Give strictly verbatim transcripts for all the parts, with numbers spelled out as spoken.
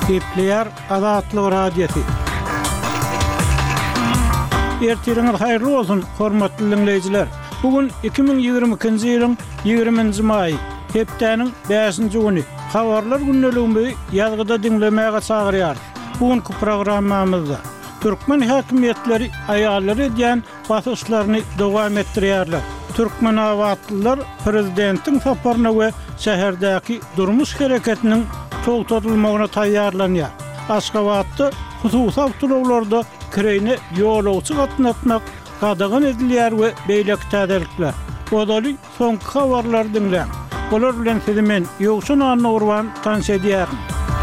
Kepler Azatlyk Radiosu. Ertiriňiz haýyrly bolsun, hormatly dinleýijiler. Bugün iki bin ýigirme ikinji ýylyň ýigirminji maý, hepdeniň beşinji güni. Habarlar günneligini ýazgyda dinlemäge çagyrýar. Bugünkü programmamyzda Türkmen häkimetleri aýallar edýän basyşlaryny dowam etdirýärler. Türkmen awatlylar prezidentiň saparyna we şäherdäki durmuş hereketiniň toltadylmagyna taýýarlanýar. Aşgabatda hususy awtolawlarda kireyne ýolawçy gatnatmak gadagan edilýär we beýleki täzelikler. Bodaly soňky habarlar dinleň. Bolar bilen sizi men Ýogşan Anurwan tanış edýärim.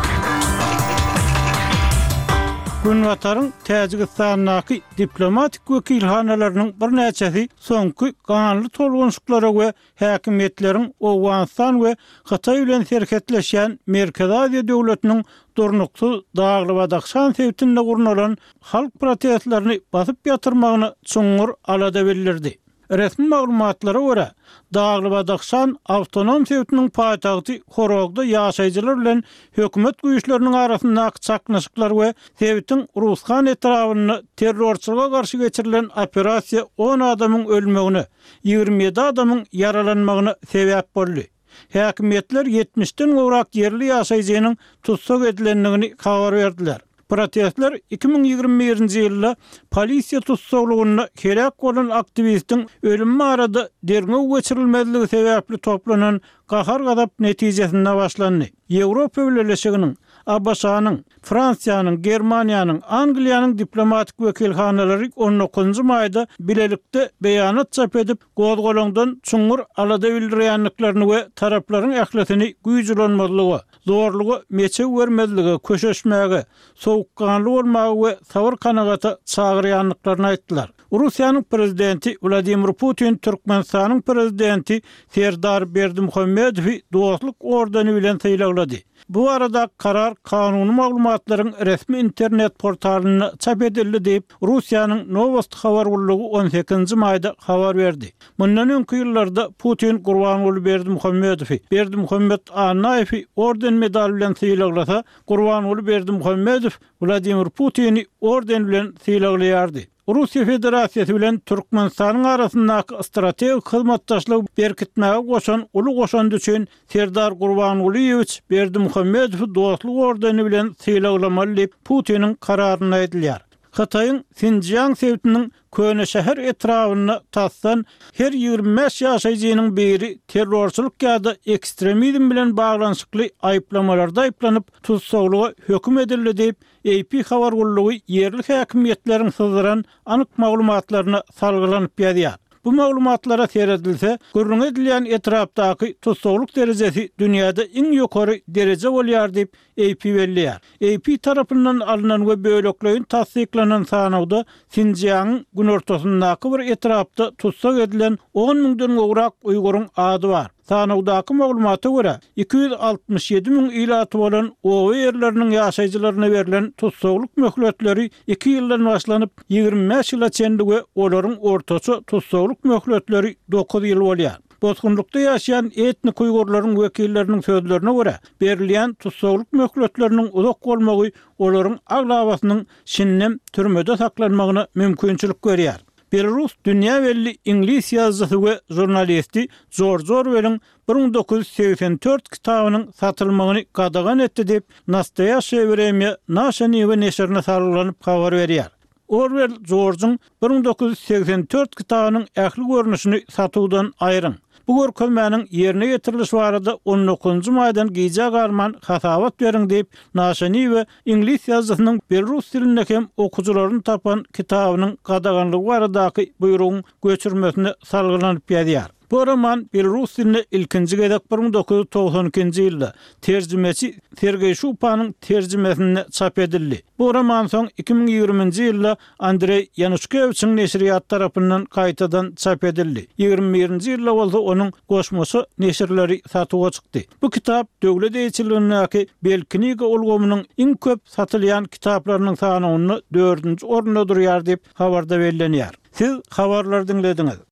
Günwatarın Täjikistanyň diplomatik wekilhanalarynyň bir näçesi soňky ganly tolgunçluklara we häkimetleriň Owganistan we Hatay bilen serhetleşýän Merkezi Aziýa döwletiniň durnuksuz dagly Badaxşan sewtinde gurnalan halk protestlerini basyp ýatyrmagyny çuňur alada bildirdi. Resmi maglumatlara göre Dagly Badaxşan awtonom sewtiniň paýtagty Horogda ýaşaýjylar bilen hökümet güýçleriniň arasyndaky çaknaşyklar we sewtiň Rushan etrawyny terrorçylyga garşy geçirilen operasiýa on adamyň ölmegine, ýigirme ýedi adamyň yaralanmagyna sebäp boldy. Häkimetler ýetmişden gowrak yerli ýaşaýjynyň tutsak edilenligini habar berdiler. Protestler iki bin ýigirme birinji ýylda polisiýa tutsaklygyna kerek bolan aktivistiň ölümi arada derňe geçirilmezligi sebäpli toplanan gahar gadap netijesinde başlandy. Ýewropa Birleşiginiň, A B S-nyň, Fransiýanyň, Germaniýanyň, Angliýanyň diplomatik wekilhanalary on dokuzunji maýda bilelikde beýanat çap edip gozgolangdan çuňur alada bildirýänliklerini we taraplaryň ähletini güýjülenmezligi, zorlugy, meçe bermezligi, köşeşmäge, sowukkanly bolmagy we sabır kanagata çagyrýanlyklaryny aýtdylar. Russiýanyň prezidenti Vladimir Putin Türkmenistanyň prezidenti Serdar Berdimuhammedowy dostluk ordeni bilen taýýanlady. Bu arada karar kanuny maglumatlaryň resmi internet portalyna çap edildi diýip Russiýanyň Novosti habar gurulugy on sekizinji maýda habar berdi. Mundan öňki ýyllarda Putin Gurbanuly Berdimuhammedowy, Berdimuhammed Anaýewy orden medal bilen taýýanlasa, Gurbanuly Berdimuhammedow Vladimir Putini orden bilen taýýanlardy. Russiýa Federasiýasy bilen Türkmenistanyň arasyndaky strategik hyzmatdaşlygy berkitmäge goşan uly goşandy üçin Serdar Gurbanulyewicz Berdimuhammedow dostluk ordeni bilen taýýanlamaly diýip Putiniň kararyny edilýär. Hataýyň Sinjiang sewtiniň köne şäher etrawyny tassan her ýigirme beş ýaşaýjynyň biri terrorçylyk ýa-da ekstremizm bilen baglanyşykly aýplamalarda aýplanyp tutsaklyga höküm edildi diýip A P habar gurulugy yerli häkimetleriň syzdyran anyk maglumatlaryny salgylanyp ýazýar. Bu maglumatlara seredilse, gurrun edilýän etrapdaky tutsaklyk derejesi dünýäde iň ýokary dereje bolýar diýip A P belliýär. A P tarapyndan alynan we bölekleýin tasdiklanan sanawda Sinjiang gün ortasyndaky bir etrapda tutsak edilen on miňden gowrak Uýguryň ady bar. Sanawdaky maglumata görä iki yüz altmış ýedi miň ilaty bolan owa ýerleriniň ýaşaýjylaryna berilen tutsaklyk möhletleri iki ýyldan başlanyp ýigirme beş ýyla çenди we olaryň ortaça tutsaklyk möhletleri dokuz ýyl bolýar. Bozgunlukda ýaşaýan etnik Uýgurlaryň wekilleriniň sözlerine görä, berilýän tutsaklyk möhletleriniň uzak bolmagy olaryň aglabasynyň şinnem türmede saklanmagyna mümkinçilik berýär. Belarus dünýä belli ingliz ýazgysy we jurnalisti George Orwell'in bir bin dokuz yüz seksen dört kitabynyň satylmagyny gadagan etdi diýip Nastoyaşe Vremya Naşa Niwe neşrine sarylanyp habar berýär. Orwell George'un bir bin dokuz yüz seksen dört kitabynyň ähli görnüşini satywdan aýryň. Bu görkezmäniň ýerine ýetirilişi barada on dokuzunji maýdan giýje garman hasabat beriň diýip Naşa Niwe ingliz ýazgysynyň Belarus dilinde hem okujularyny tapan kitabynyň gadaganlygy baradaky buýrugyň göçürmesine salgylanyp ýazýar. Bu roman Belarus diline ilkinji gedek bir bin dokuz yüz togson ikinji ýylda terjimeci Sergey Shupanyň terjimesinde çap edildi. Bu roman soň iki bin ýigirminji ýylda Andrey Yanushkeviçiň neşriýat tarapyndan gaýtadan çap edildi. ýigirme birinji ýylda bolsa onuň goşmasy neşirleri satyga çykdy. Bu kitap döwlet eýçiligindäki belkiniga ulgamynyň iň köp satylýan kitaplarynyň sanawyny dördünji orunda durýar diýip habarda bellenýär. Siz habarlar dinlediňiz.